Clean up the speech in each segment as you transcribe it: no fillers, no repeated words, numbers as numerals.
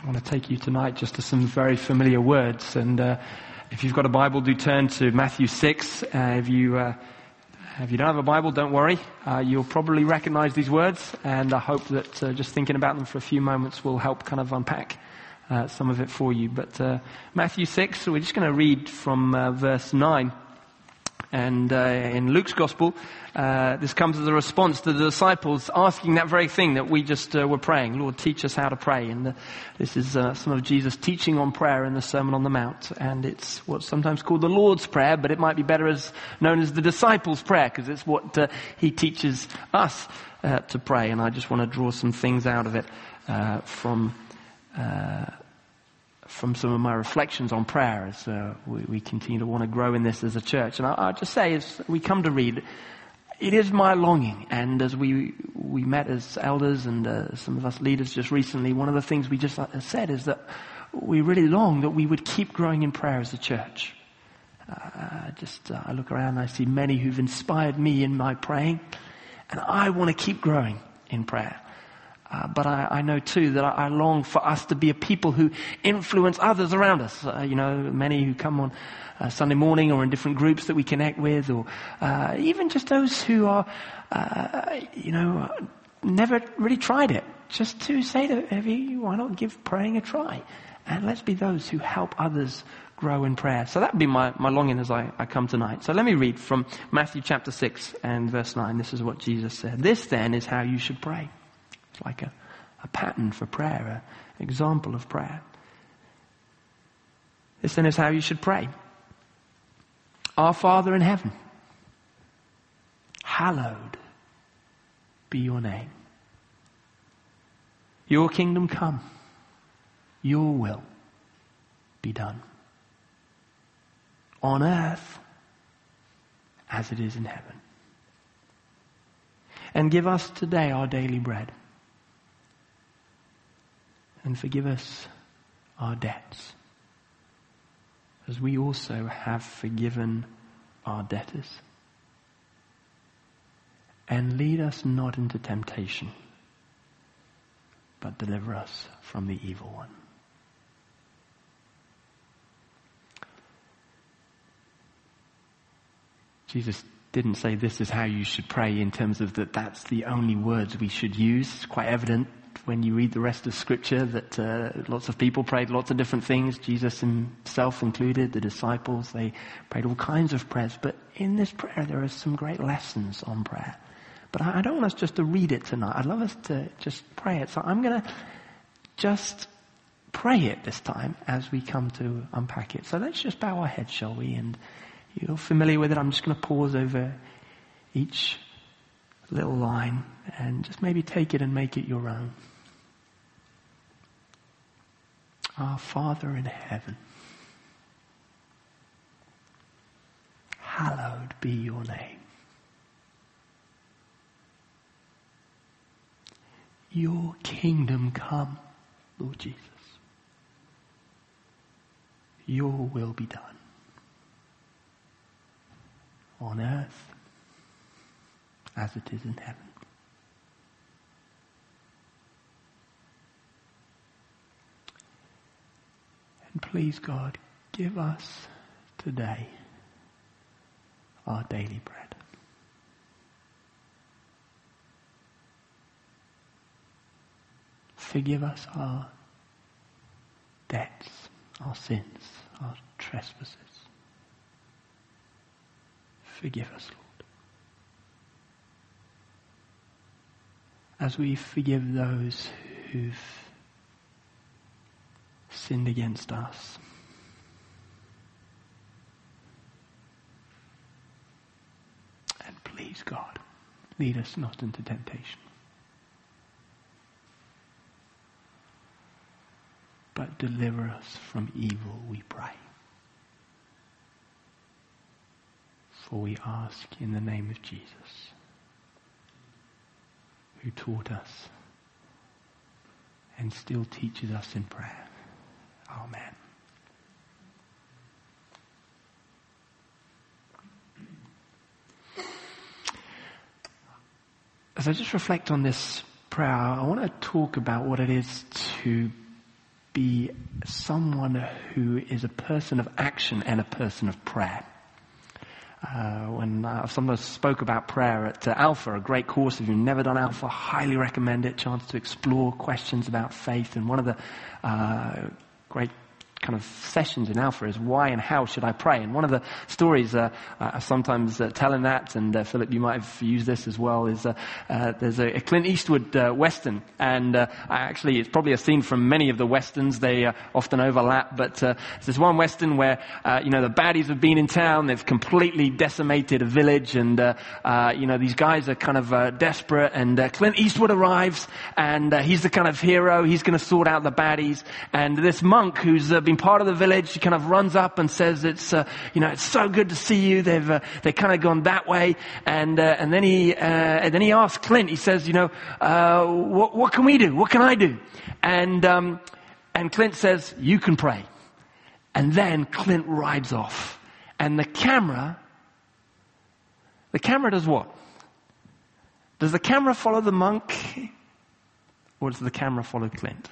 I want to take you tonight just to some very familiar words. And if you've got a Bible, do turn to Matthew 6. If you don't have a Bible, don't worry. You'll probably recognize these words. And I hope that just thinking about them for a few moments will help kind of unpack some of it for you. But Matthew 6, we're just going to read from verse 9. And in Luke's Gospel, this comes as a response to the disciples asking that very thing that we just were praying. Lord, teach us how to pray. And this is some of Jesus' teaching on prayer in the Sermon on the Mount. And it's what's sometimes called the Lord's Prayer, but it might be better known as the disciples' prayer, because it's what he teaches us to pray. And I just want to draw some things out of it from some of my reflections on prayer as we continue to want to grow in this as a church. And I'll just say, as we come to read, it is my longing, and as we met as elders and some of us leaders just recently, one of the things we just said is that we really long that we would keep growing in prayer as a church. I look around and I see many who've inspired me in my praying, and I want to keep growing in prayer. But I know too that I long for us to be a people who influence others around us. Many who come on Sunday morning or in different groups that we connect with, or even just those who are, never really tried it. Just to say to Evie, why not give praying a try? And let's be those who help others grow in prayer. So that would be my longing as I come tonight. So let me read from Matthew chapter 6 and verse 9. This is what Jesus said. This then is how you should pray. It's like a pattern for prayer, an example of prayer. This then is how you should pray. Our Father in heaven, hallowed be your name. Your kingdom come. Your will be done. On earth as it is in heaven. And give us today our daily bread. And forgive us our debts, as we also have forgiven our debtors. And lead us not into temptation, but deliver us from the evil one. Jesus didn't say this is how you should pray in terms of that's the only words we should use. It's quite evident when you read the rest of Scripture that lots of people prayed lots of different things, Jesus himself included, the disciples, they prayed all kinds of prayers. But in this prayer there are some great lessons on prayer. But I don't want us just to read it tonight. I'd love us to just pray it. So I'm going to just pray it this time as we come to unpack it. So let's just bow our heads, shall we? And you're familiar with it. I'm just going to pause over each little line and just maybe take it and make it your own. Our Father in heaven, hallowed be your name. Your kingdom come, Lord Jesus. Your will be done. On earth as it is in heaven. And please, God, give us today our daily bread. Forgive us our debts, our sins, our trespasses. Forgive us, Lord. As we forgive those who've sinned against us. And please, God, lead us not into temptation, but deliver us from evil, we pray. For we ask in the name of Jesus, who taught us and still teaches us in prayer. Amen. As I just reflect on this prayer, I want to talk about what it is to be someone who is a person of action and a person of prayer. When I sometimes spoke about prayer at Alpha, a great course. If you've never done Alpha, highly recommend it. Chance to explore questions about faith. And one of the great kind of sessions in Alpha is why and how should I pray? And one of the stories I sometimes tell in that, and Philip, you might have used this as well, is there's a Clint Eastwood Western, and actually it's probably a scene from many of the Westerns. They often overlap, but there's one Western where the baddies have been in town, they've completely decimated a village, and these guys are kind of desperate, and Clint Eastwood arrives, and he's the kind of hero. He's going to sort out the baddies, and this monk who's been part of the village, he kind of runs up and says, it's so good to see you. They've kind of gone that way, and then he asks Clint. He says, what can we do? What can I do? And Clint says, you can pray. And then Clint rides off, and the camera does what? Does the camera follow the monk, or does the camera follow Clint?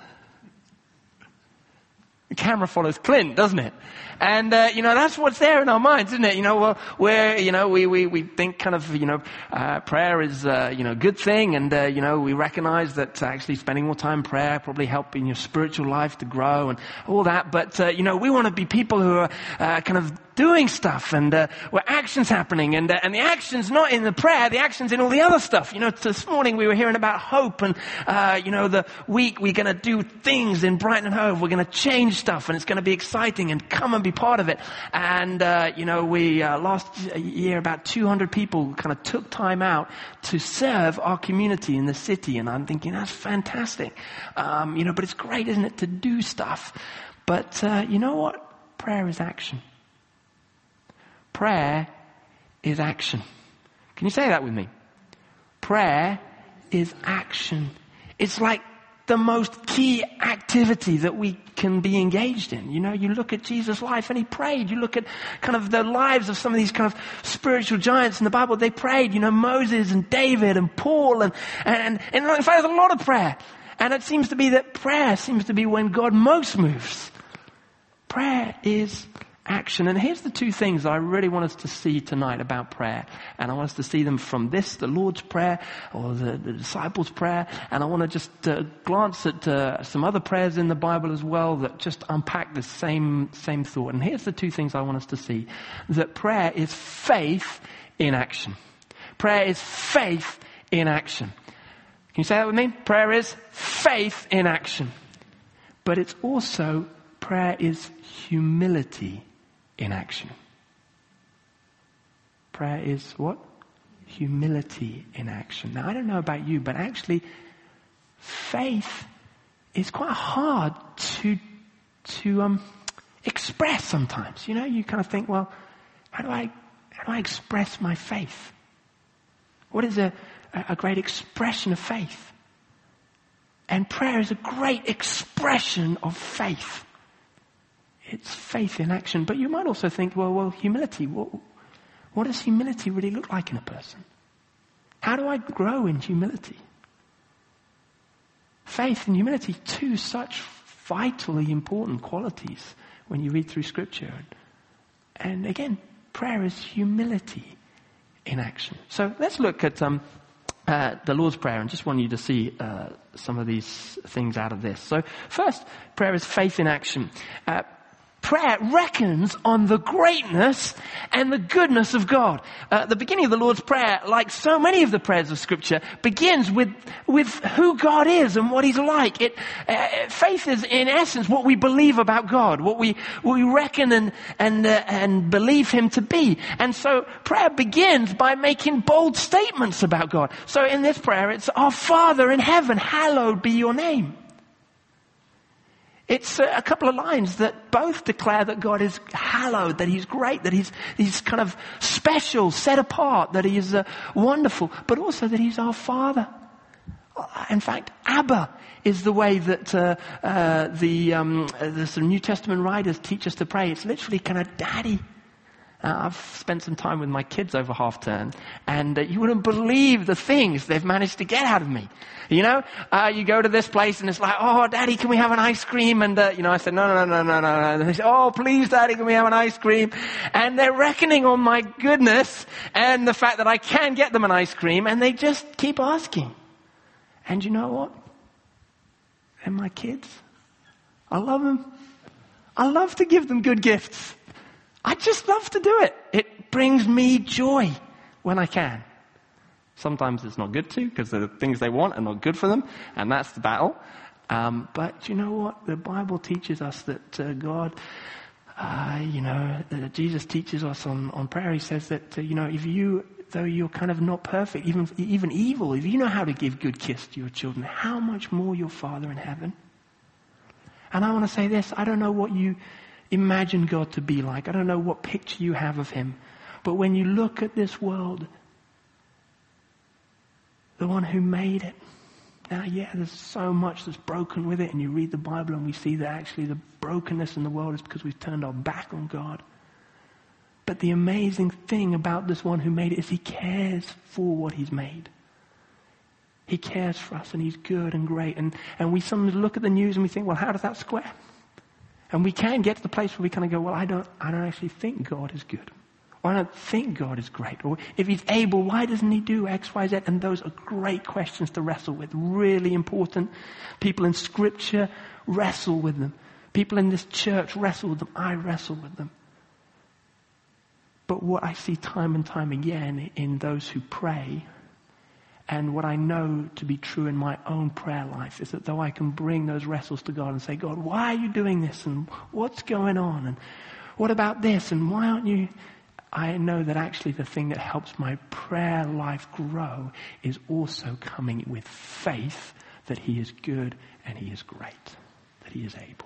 The camera follows Clint, doesn't it? And, that's what's there in our minds, isn't it? We think kind of, prayer is, a good thing. And, we recognize that actually spending more time in prayer probably helping your spiritual life to grow and all that. But, we want to be people who are, kind of doing stuff and, where action's happening. And the action's not in the prayer, the action's in all the other stuff. This morning we were hearing about hope and, the week we're going to do things in Brighton and Hove. We're going to change stuff, and it's going to be exciting, and come and be part of it. And we last year about 200 people kind of took time out to serve our community in the city, and I'm thinking that's fantastic. But it's great, isn't it, to do stuff? But you know what? Prayer is action. Prayer is action. Can you say that with me? Prayer is action. It's like the most key activity that we can be engaged in. You look at Jesus' life and he prayed. You look at kind of the lives of some of these kind of spiritual giants in the Bible. They prayed, Moses and David and Paul and in fact there's a lot of prayer. And it seems to be that prayer seems to be when God most moves. Prayer is action. And here's the two things I really want us to see tonight about prayer. And I want us to see them from this, the Lord's Prayer, or the disciples' prayer. And I want to just glance at some other prayers in the Bible as well that just unpack the same thought. And here's the two things I want us to see. That prayer is faith in action. Prayer is faith in action. Can you say that with me? Prayer is faith in action. But it's also, prayer is humility in action. Prayer is what? Humility in action. Now, I don't know about you, but actually, faith is quite hard to express sometimes. You kind of think, well, how do I express my faith? What is a great expression of faith? And prayer is a great expression of faith. It's faith in action. But you might also think, well, humility. What does humility really look like in a person? How do I grow in humility? Faith and humility, two such vitally important qualities when you read through Scripture. And again, prayer is humility in action. So let's look at the Lord's Prayer, and just want you to see some of these things out of this. So first, prayer is faith in action. Prayer reckons on the greatness and the goodness of God. The beginning of the Lord's Prayer, like so many of the prayers of Scripture, begins with who God is and what He's like. Faith is, in essence, what we believe about God, what we reckon and believe Him to be. And so prayer begins by making bold statements about God. So in this prayer, it's Our Father in heaven, hallowed be your name. It's a couple of lines that both declare that God is hallowed, that He's great, that He's kind of special, set apart, that He is wonderful, but also that He's our Father. In fact, Abba is the way that the sort of New Testament writers teach us to pray. It's literally kind of daddy. I've spent some time with my kids over half term, and you wouldn't believe the things they've managed to get out of me. You know, you go to this place and it's like, oh, Daddy, can we have an ice cream? And, I said, no. And they say, oh, please, Daddy, can we have an ice cream? And they're reckoning on my goodness and the fact that I can get them an ice cream, and they just keep asking. And you know what? And my kids, I love them. I love to give them good gifts. I just love to do it. It brings me joy when I can. Sometimes it's not good to, because the things they want are not good for them, and that's the battle. But you know what? The Bible teaches us that God, Jesus teaches us on prayer. He says that, though you're kind of not perfect, even evil, if you know how to give good gifts to your children, how much more your Father in heaven? And I want to say this, I don't know what you imagine God to be like. I don't know what picture you have of him. But when you look at this world, the one who made it, now there's so much that's broken with it, and you read the Bible and we see that actually the brokenness in the world is because we've turned our back on God. But the amazing thing about this one who made it is he cares for what he's made. He cares for us, and he's good and great. And we sometimes look at the news and we think, well, how does that square? And we can get to the place where we kind of go, well, I don't actually think God is good. Or I don't think God is great. Or if he's able, why doesn't he do X, Y, Z? And those are great questions to wrestle with. Really important. People in Scripture wrestle with them. People in this church wrestle with them. I wrestle with them. But what I see time and time again in those who pray, and what I know to be true in my own prayer life, is that though I can bring those wrestles to God and say, God, why are you doing this? And what's going on? And what about this? And why aren't you? I know that actually the thing that helps my prayer life grow is also coming with faith that he is good and he is great, that he is able.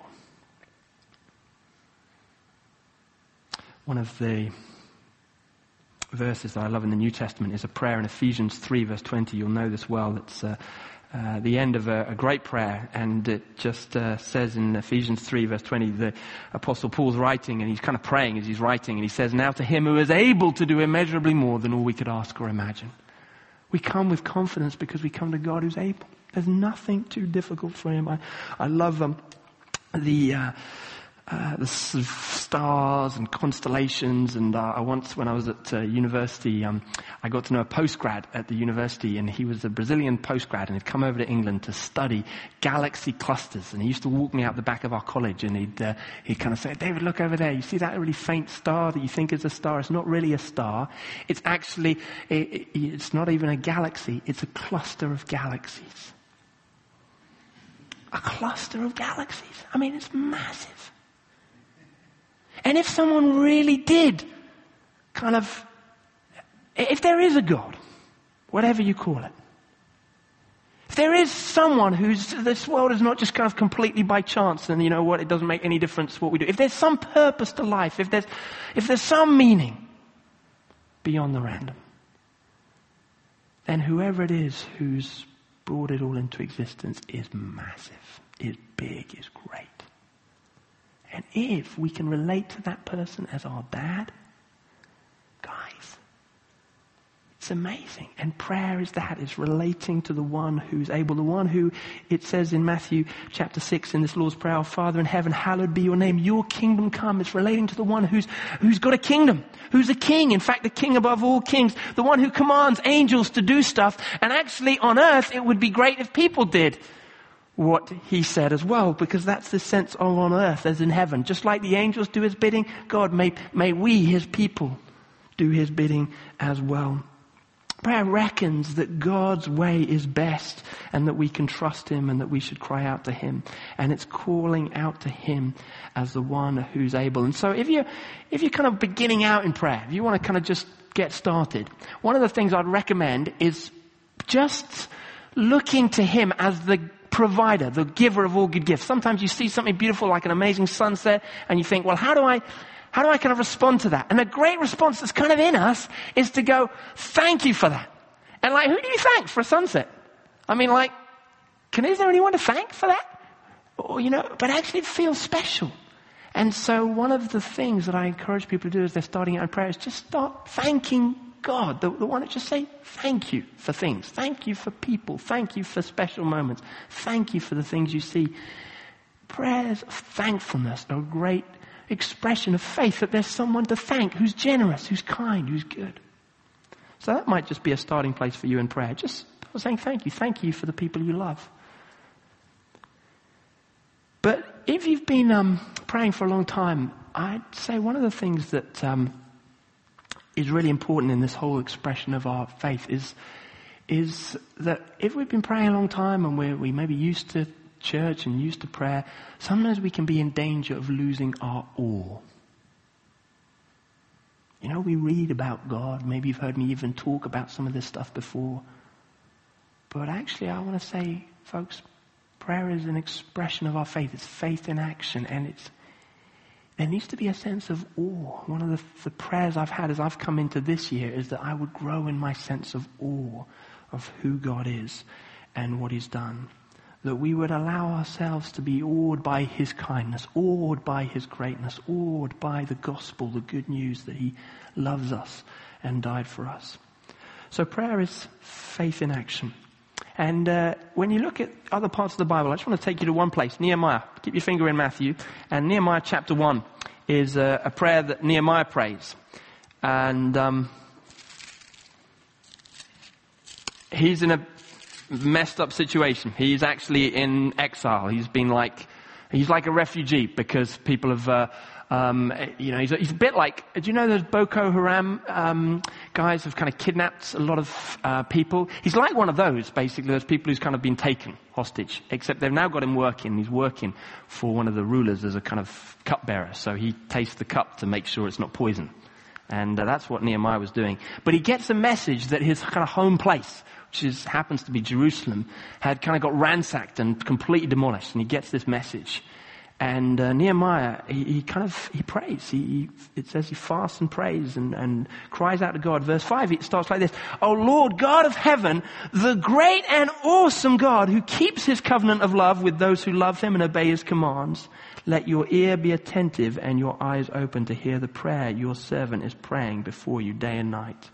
One of the verses that I love in the New Testament is a prayer in Ephesians 3 verse 20. You'll know this well. It's the end of a great prayer, and it just says in Ephesians 3 verse 20, the Apostle Paul's writing, and he's kind of praying as he's writing, and he says, now to him who is able to do immeasurably more than all we could ask or imagine. We come with confidence because we come to God who's able. There's nothing too difficult for him. I love the stars and constellations, and I once, when I was at university, I got to know a postgrad at the university, and he was a Brazilian postgrad, and he'd come over to England to study galaxy clusters, and he used to walk me out the back of our college, and he'd kind of say, David, look over there, you see that really faint star that you think is a star? It's not really a star. It's actually, it's not even a galaxy, it's a cluster of galaxies. A cluster of galaxies. I mean, it's massive. And if someone really did if there is a God, whatever you call it, if there is someone this world is not just kind of completely by chance, and you know what, it doesn't make any difference what we do. If there's some purpose to life, if there's some meaning beyond the random, then whoever it is who's brought it all into existence is massive, is big, is great. And if we can relate to that person as our dad, guys, it's amazing. And prayer is that. It's relating to the one who's able, the one who, it says in Matthew chapter 6 in this Lord's Prayer, our Father in heaven, hallowed be your name, your kingdom come. It's relating to the one who's got a kingdom, who's a king, in fact, the king above all kings, the one who commands angels to do stuff. And actually on earth, it would be great if people did what he said as well, because that's the sense of on earth as in heaven. Just like the angels do his bidding, God, may we, his people, do his bidding as well. Prayer reckons that God's way is best, and that we can trust him, and that we should cry out to him. And it's calling out to him as the one who's able. And so if you're kind of beginning out in prayer, if you want to kind of just get started, one of the things I'd recommend is just looking to him as the provider, the giver of all good gifts. Sometimes you see something beautiful like an amazing sunset and you think, well, how do I kind of respond to that? And a great response that's kind of in us is to go, thank you for that. And like, who do you thank for a sunset? I mean, like, is there anyone to thank for that? Or, but actually it feels special. And so one of the things that I encourage people to do as they're starting out in prayer is just start thanking God. The one that just say thank you for things. Thank you for people. Thank you for special moments. Thank you for the things you see. Prayers of thankfulness are a great expression of faith that there's someone to thank who's generous, who's kind, who's good. So that might just be a starting place for you in prayer. Just saying thank you. Thank you for the people you love. But if you've been praying for a long time, I'd say one of the things that is really important in this whole expression of our faith is that if we've been praying a long time and we may be used to church and used to prayer, sometimes we can be in danger of losing our awe. You know, we read about God. Maybe you've heard me even talk about some of this stuff before. But actually, I want to say, folks, prayer is an expression of our faith. It's faith in action. And there needs to be a sense of awe. One of the prayers I've had as I've come into this year is that I would grow in my sense of awe of who God is and what He's done. That we would allow ourselves to be awed by His kindness, awed by His greatness, awed by the gospel, the good news that He loves us and died for us. So prayer is faith in action. And when you look at other parts of the Bible, I just want to take you to one place, Nehemiah. Keep your finger in Matthew. And Nehemiah chapter 1 is a prayer that Nehemiah prays. And he's in a messed up situation. He's actually in exile. He's like a refugee because people have, he's a bit like, do you know those Boko Haram guys who've kind of kidnapped a lot of people? He's like one of those, basically, those people who's kind of been taken hostage, except they've now got him working. He's working for one of the rulers as a kind of cupbearer. So he tastes the cup to make sure it's not poison. And that's what Nehemiah was doing. But he gets a message that his kind of home place, which happens to be Jerusalem, had kind of got ransacked and completely demolished. And he gets this message. And Nehemiah, he prays. It says he fasts and prays and cries out to God. Verse 5, it starts like this. O Lord God of heaven, the great and awesome God who keeps His covenant of love with those who love Him and obey His commands, let your ear be attentive and your eyes open to hear the prayer your servant is praying before you day and night.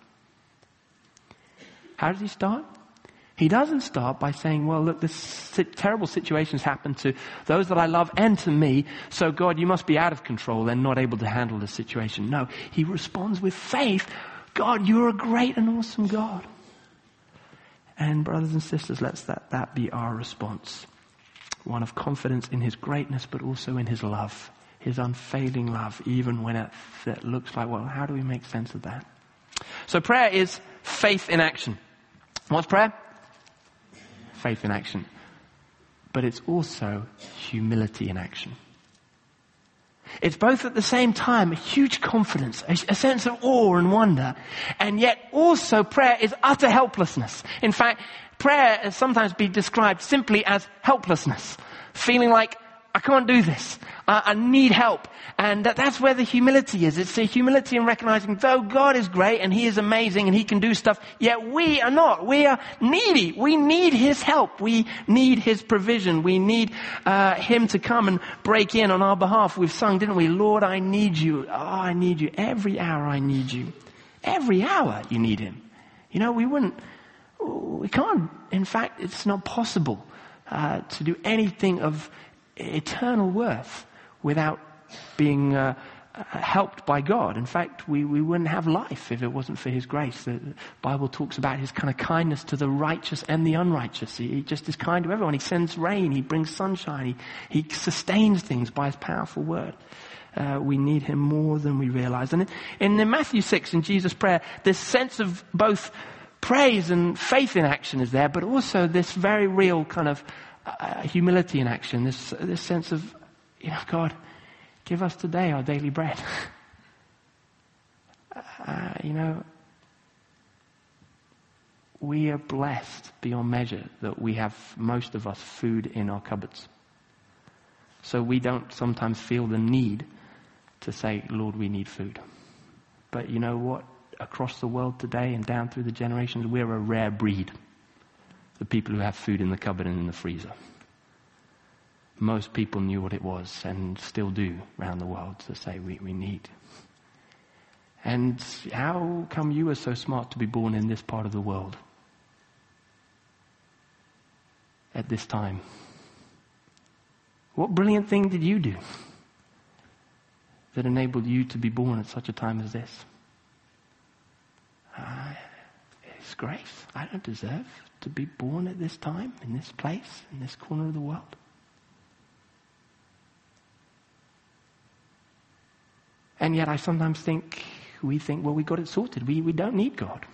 How does he start? He doesn't start by saying, well, look, this terrible situation's happened to those that I love and to me, so God, you must be out of control and not able to handle the situation. No, he responds with faith. God, you're a great and awesome God. And brothers and sisters, let's that be our response. One of confidence in His greatness, but also in His love, His unfailing love, even when it looks like, well, how do we make sense of that? So prayer is faith in action. What's prayer? Faith in action. But it's also humility in action. It's both at the same time a huge confidence, a sense of awe and wonder, and yet also prayer is utter helplessness. In fact, prayer has sometimes been described simply as helplessness, feeling like, I can't do this. I need help. And that's where the humility is. It's the humility in recognizing, though God is great and He is amazing and He can do stuff, yet we are not. We are needy. We need His help. We need His provision. We need Him to come and break in on our behalf. We've sung, didn't we? Lord, I need you. Oh, I need you. Every hour I need you. Every hour you need Him. You know, we can't. In fact, it's not possible to do anything of eternal worth without being helped by God. In fact, we wouldn't have life if it wasn't for His grace. The Bible talks about His kind of kindness to the righteous and the unrighteous. He just is kind to everyone. He sends rain. He brings sunshine. He sustains things by His powerful word. We need Him more than we realize. And in Matthew 6, in Jesus' prayer, this sense of both praise and faith in action is there, but also this very real kind of humility in action, this sense of, God, give us today our daily bread. We are blessed beyond measure that we have, most of us, food in our cupboards. So we don't sometimes feel the need to say, Lord, we need food. But you know what? Across the world today and down through the generations, we're a rare breed. The people who have food in the cupboard and in the freezer. most people knew what it was and still do around the world to say we need. And how come you are so smart to be born in this part of the world at this time? What brilliant thing did you do that enabled you to be born at such a time as this? It's grace. I don't deserve to be born at this time, in this place, in this corner of the world. And yet I sometimes think, we think, well, we got it sorted. We don't need God.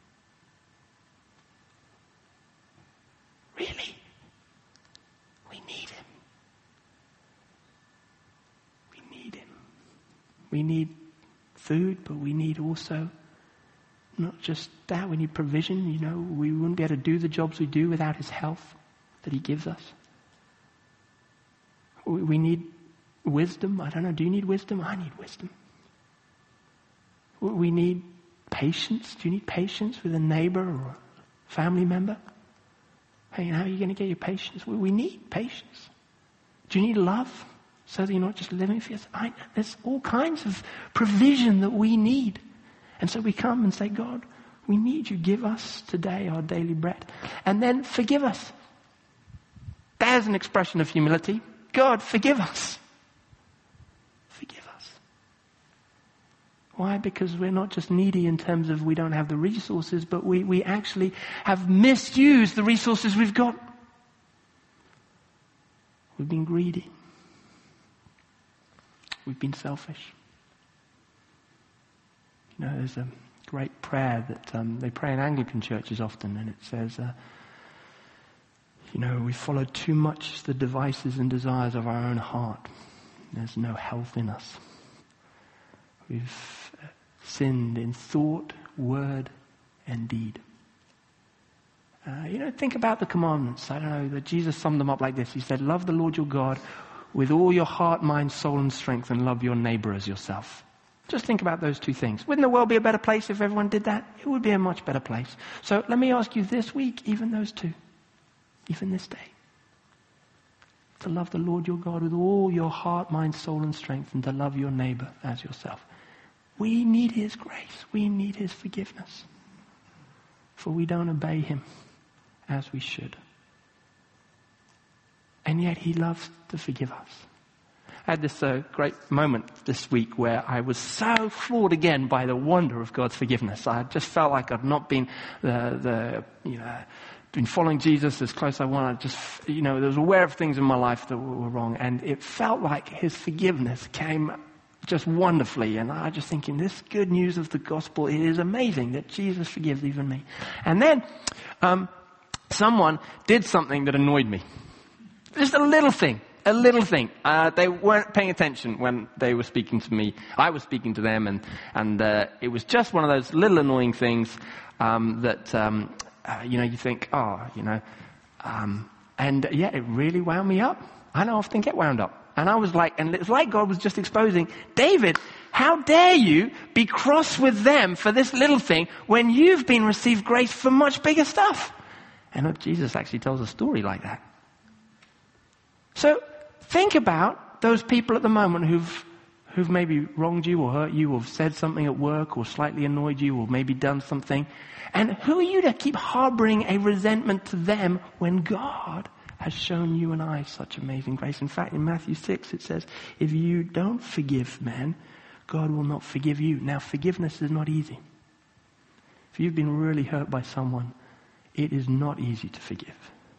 Really? We need Him. We need Him. We need food, but we need also not just that. We need provision. You know, we wouldn't be able to do the jobs we do without His health that He gives us. We need wisdom. I don't know. Do you need wisdom? I need wisdom. We need patience. Do you need patience with a neighbor or a family member? Hey, how are you going to get your patience? We need patience. Do you need love so that you're not just living for yourself? There's all kinds of provision that we need. And so we come and say, God, we need you. Give us today our daily bread. And then forgive us. There's an expression of humility. God, forgive us. Forgive us. Why? Because we're not just needy in terms of we don't have the resources, but we actually have misused the resources we've got. We've been greedy. We've been selfish. You know, there's a great prayer that they pray in Anglican churches often, and it says, we follow too much the devices and desires of our own heart. There's no health in us. We've sinned in thought, word, and deed. Think about the commandments. I don't know, that Jesus summed them up like this. He said, love the Lord your God with all your heart, mind, soul, and strength, and love your neighbor as yourself. Just think about those two things. Wouldn't the world be a better place if everyone did that? It would be a much better place. So let me ask you this week, even those two, even this day, to love the Lord your God with all your heart, mind, soul, and strength, and to love your neighbor as yourself. We need His grace. We need His forgiveness. For we don't obey Him as we should. And yet He loves to forgive us. I had this great moment this week where I was so floored again by the wonder of God's forgiveness. I just felt like I'd not been been following Jesus as close as I wanted. I was aware of things in my life that were wrong, and it felt like His forgiveness came just wonderfully. And I was just thinking, this good news of the gospel, it is amazing that Jesus forgives even me. And then someone did something that annoyed me. Just a little thing. They weren't paying attention when they were speaking to me. I was speaking to them, and it was just one of those little annoying things that you think, and it really wound me up. I know I often get wound up. And I was like, and it's like God was just exposing, David, how dare you be cross with them for this little thing when you've been received grace for much bigger stuff? And Jesus actually tells a story like that. So think about those people at the moment who've maybe wronged you or hurt you or said something at work or slightly annoyed you or maybe done something. And who are you to keep harboring a resentment to them when God has shown you and I such amazing grace? In fact, in Matthew 6 it says, if you don't forgive men, God will not forgive you. Now, forgiveness is not easy. If you've been really hurt by someone, it is not easy to forgive.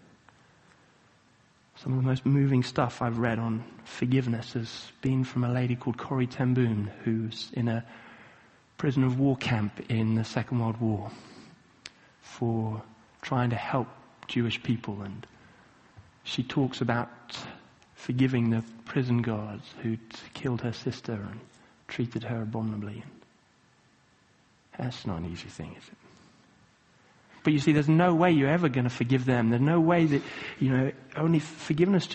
Some of the most moving stuff I've read on forgiveness has been from a lady called Corrie ten Boom, who's in a prisoner of war camp in the Second World War for trying to help Jewish people. And she talks about forgiving the prison guards who'd killed her sister and treated her abominably. And that's not an easy thing, is it? But you see, there's no way you're ever going to forgive them. There's no way that, only forgiveness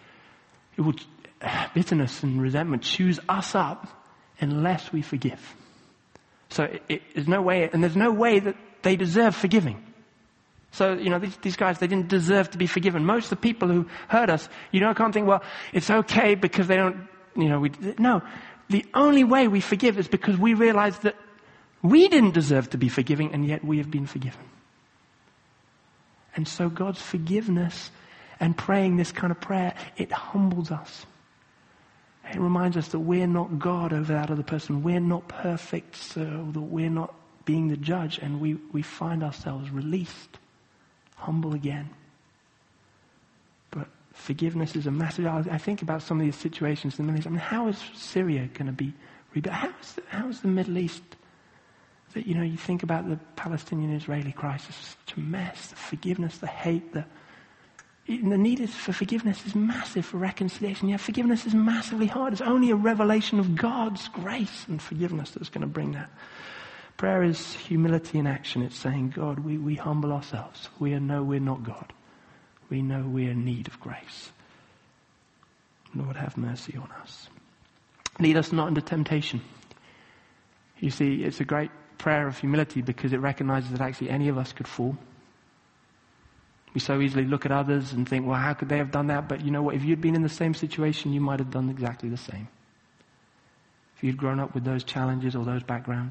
bitterness and resentment chews us up unless we forgive. So there's no way, and there's no way that they deserve forgiving. So, these guys, they didn't deserve to be forgiven. Most of the people who hurt us, can't think, well, it's okay because they don't, no. The only way we forgive is because we realize that we didn't deserve to be forgiving, and yet we have been forgiven. And so God's forgiveness and praying this kind of prayer, it humbles us. It reminds us that we're not God over that other person. We're not perfect, so that we're not being the judge, and we find ourselves released, humble again. But forgiveness is a massive. I think about some of these situations in the Middle East. I mean, how is Syria going to be rebuilt? How is the Middle East? That you think about the Palestinian-Israeli crisis, such a mess. The forgiveness, the hate, the need for forgiveness is massive for reconciliation. Yet forgiveness is massively hard. It's only a revelation of God's grace and forgiveness that's going to bring that. Prayer is humility in action. It's saying, God, we humble ourselves. We know we're not God. We know we're in need of grace. Lord, have mercy on us. Lead us not into temptation. You see, it's a great prayer of humility because it recognizes that actually any of us could fall. We so easily look at others and think, well, how could they have done that? But you know what? If you'd been in the same situation, you might have done exactly the same. If you'd grown up with those challenges or those backgrounds.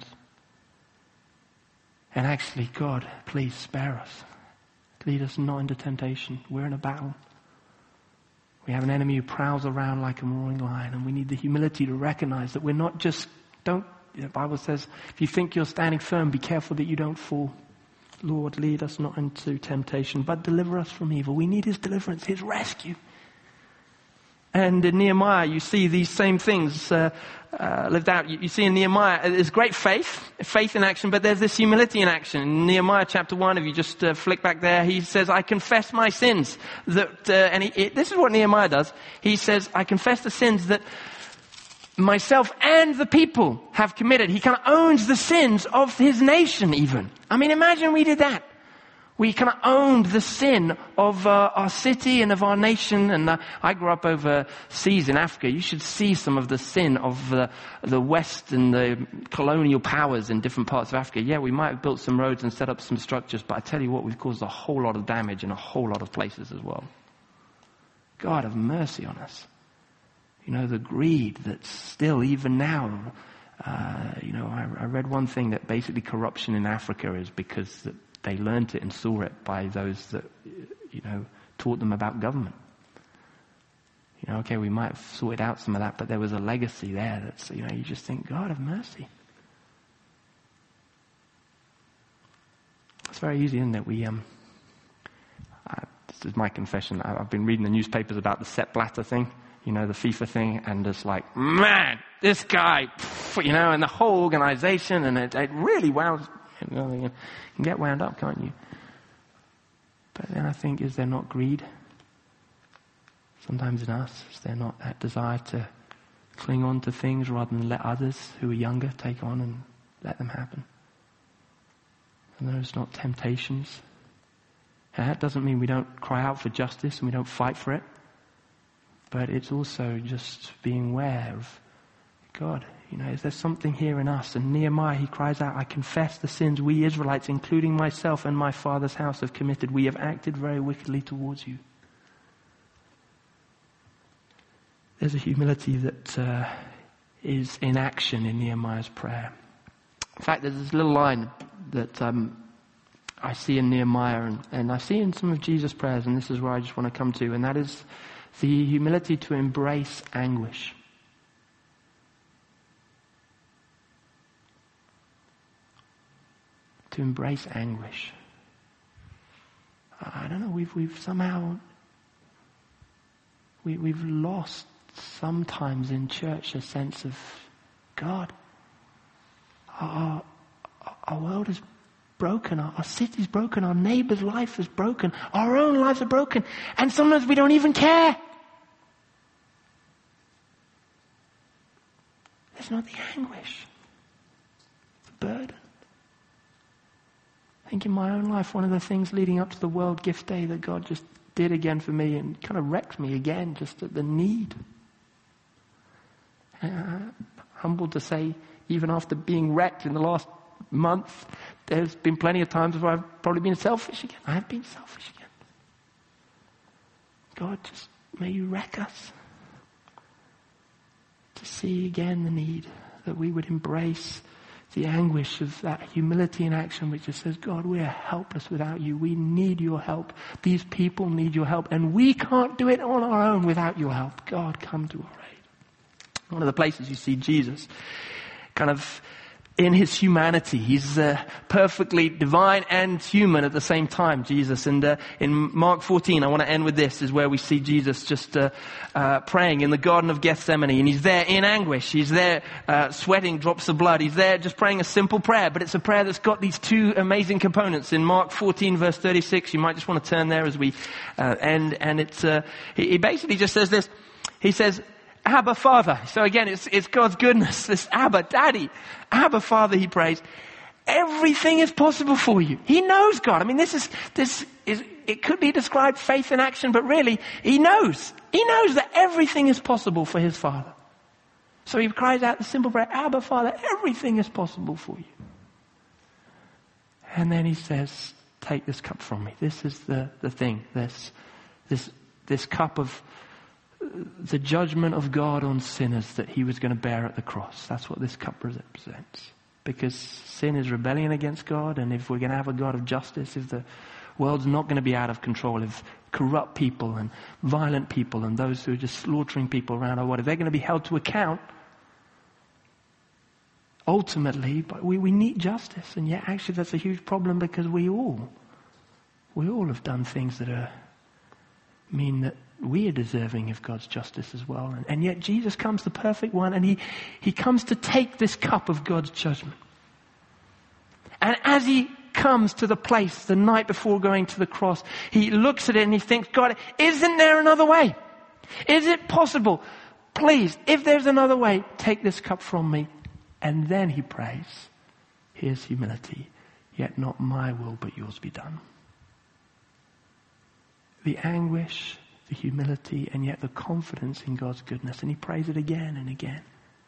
And actually, God, please spare us. Lead us not into temptation. We're in a battle. We have an enemy who prowls around like a roaring lion, and we need the humility to recognize that we're not just, the Bible says, if you think you're standing firm, be careful that you don't fall. Lord, lead us not into temptation, but deliver us from evil. We need his deliverance, his rescue. And in Nehemiah, you see these same things lived out. You see in Nehemiah, there's great faith in action, but there's this humility in action. In Nehemiah chapter 1, if you just flick back there, he says, I confess my sins. This is what Nehemiah does. He says, I confess the sins that myself and the people have committed. He kind of owns the sins of his nation even. I mean, imagine we did that. We kind of owned the sin of our city and of our nation. And I grew up overseas in Africa. You should see some of the sin of the West and the colonial powers in different parts of Africa. Yeah, we might have built some roads and set up some structures, but I tell you what, we've caused a whole lot of damage in a whole lot of places as well. God have mercy on us. The greed that's still, even now, I read one thing that basically corruption in Africa is because they learned it and saw it by those that, taught them about government. Okay, we might have sorted out some of that, but there was a legacy there that's, you just think, God have mercy. It's very easy, isn't it? This is my confession. I've been reading the newspapers about the Sepp Blatter thing. The FIFA thing, and it's like, man, this guy, and the whole organization, and it really wound, you can get wound up, can't you? But then I think, is there not greed? Sometimes in us, is there not that desire to cling on to things rather than let others who are younger take on and let them happen? And there's not temptations. And that doesn't mean we don't cry out for justice and we don't fight for it. But it's also just being aware of God. Is there something here in us? And Nehemiah, he cries out, I confess the sins we Israelites, including myself and my father's house, have committed. We have acted very wickedly towards you. There's a humility that is in action in Nehemiah's prayer. In fact, there's this little line that I see in Nehemiah and I see in some of Jesus' prayers, and this is where I just want to come to, and that is the humility to embrace anguish. To embrace anguish. I don't know, we've somehow, we've lost sometimes in church a sense of God. Our world is broken, our city's broken, our neighbor's life is broken, our own lives are broken, and sometimes we don't even care. There's not the anguish, the burden. I think in my own life, one of the things leading up to the World Gift Day that God just did again for me and kind of wrecked me again, just at the need. Humbled to say, even after being wrecked in the last month, There's been plenty of times where I've probably been selfish again. I have been selfish again. God, just may you wreck us to see again the need that we would embrace the anguish of that humility in action, which just says, God, we are helpless without you. We need your help. These people need your help, and we can't do it on our own without your help. God, come to our aid. One of the places you see Jesus kind of in his humanity. He's perfectly divine and human at the same time, Jesus. And in Mark 14, I want to end with this, is where we see Jesus just praying in the Garden of Gethsemane. And he's there in anguish. He's there sweating drops of blood. He's there just praying a simple prayer. But it's a prayer that's got these two amazing components. In Mark 14, verse 36, you might just want to turn there as we end. And it's he basically just says this. He says, Abba, Father. So again, it's God's goodness. This Abba, Daddy. Abba, Father, he prays. Everything is possible for you. He knows God. I mean, this is, it could be described faith in action, but really, he knows. He knows that everything is possible for his Father. So he cries out the simple prayer, Abba, Father, everything is possible for you. And then he says, take this cup from me. This is the thing. This cup of the judgment of God on sinners that he was going to bear at the cross. That's what this cup represents. Because sin is rebellion against God, and if we're going to have a God of justice, if the world's not going to be out of control, if corrupt people and violent people and those who are just slaughtering people around our world, if they're going to be held to account, ultimately, but we need justice. And yet actually that's a huge problem, because we all have done things that mean that we are deserving of God's justice as well. And yet Jesus comes, the perfect one, and he comes to take this cup of God's judgment. And as he comes to the place the night before going to the cross, he looks at it and he thinks, God, isn't there another way? Is it possible? Please, if there's another way, take this cup from me. And then he prays, here's humility, yet not my will but yours be done. The anguish, the humility, and yet the confidence in God's goodness. And he prays it again and again.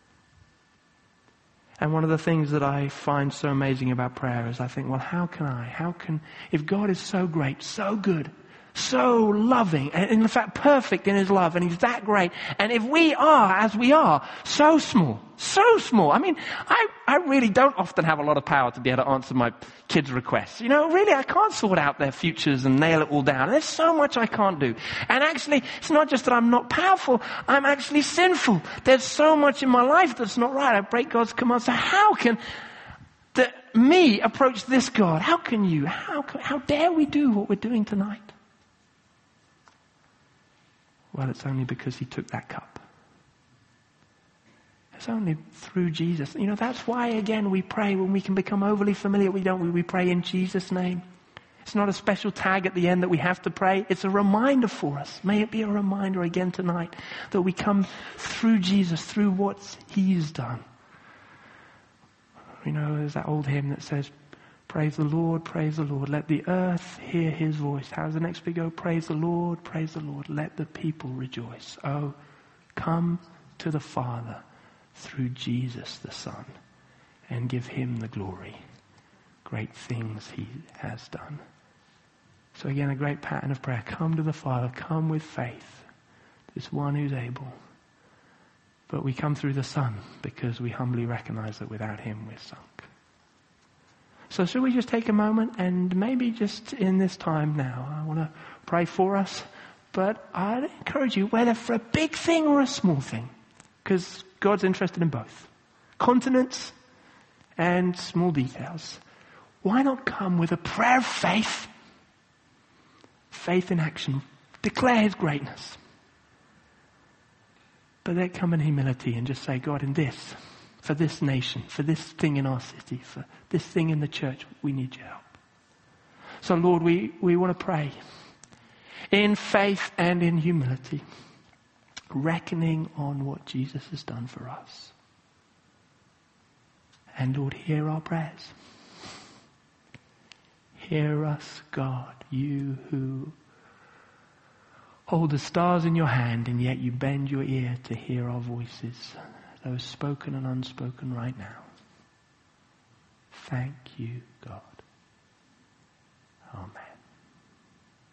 And one of the things that I find so amazing about prayer is I think, well, if God is so great, so good, so loving, and in fact perfect in his love, and he's that great, and if we are, as we are, so small, I mean, I really don't often have a lot of power to be able to answer my kids' requests. Really, I can't sort out their futures and nail it all down. There's so much I can't do. And actually, it's not just that I'm not powerful, I'm actually sinful. There's so much in my life that's not right. I break God's commands. So how can me approach this God? How can you? How dare we do what we're doing tonight? Well, it's only because he took that cup. It's only through Jesus. That's why, again, we pray when we can become overly familiar. We pray in Jesus' name. It's not a special tag at the end that we have to pray. It's a reminder for us. May it be a reminder again tonight that we come through Jesus, through what he's done. There's that old hymn that says, praise the Lord, let the earth hear his voice. How does the next bit go? Praise the Lord, let the people rejoice. Oh, come to the Father through Jesus the Son and give him the glory. Great things he has done. So again, a great pattern of prayer. Come to the Father, come with faith. This one who's able. But we come through the Son because we humbly recognize that without him we're sunk. So should we just take a moment and maybe just in this time now, I want to pray for us, but I'd encourage you, whether for a big thing or a small thing, because God's interested in both. Continents and small details. Why not come with a prayer of faith? Faith in action. Declare his greatness. But then come in humility and just say, God, in this, for this nation, for this thing in our city, for this thing in the church, we need your help. So Lord, we want to pray in faith and in humility, reckoning on what Jesus has done for us. And Lord, hear our prayers. Hear us, God, you who hold the stars in your hand and yet you bend your ear to hear our voices, those spoken and unspoken right now. Thank you. God. Amen.